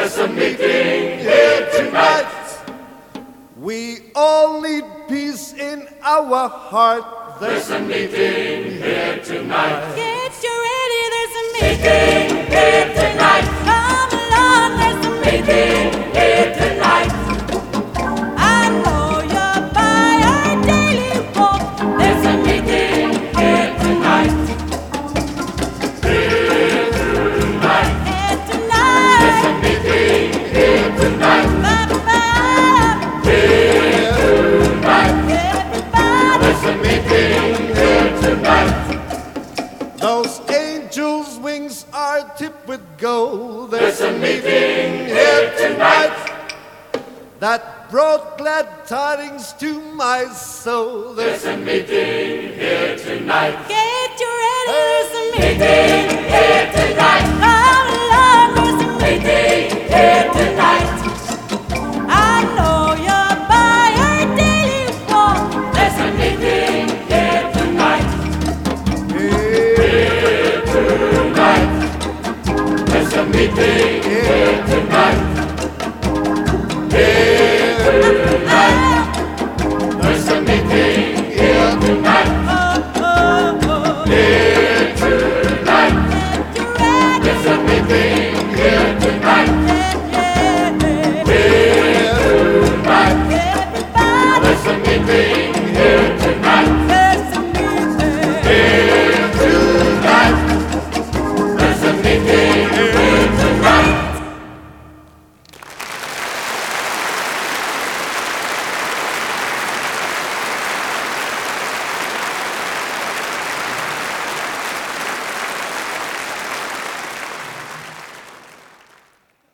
There's a meeting here tonight. We all need peace in our heart. There's a meeting here tonight. Get you ready, there's a Meeting here tonight. Come along, there's a Meeting here tonight. I know you're by our daily walk. There's a meeting here tonight. Here tonight. And There's tonight, a meeting here tonight. bye-bye, Here tonight. everybody. There's a meeting here tonight. Those angels' wings are tipped with gold. There's a meeting here tonight. That brought glad tidings to my soul. There's a meeting here tonight. Get you ready, there's a meeting. Meeting here tonight.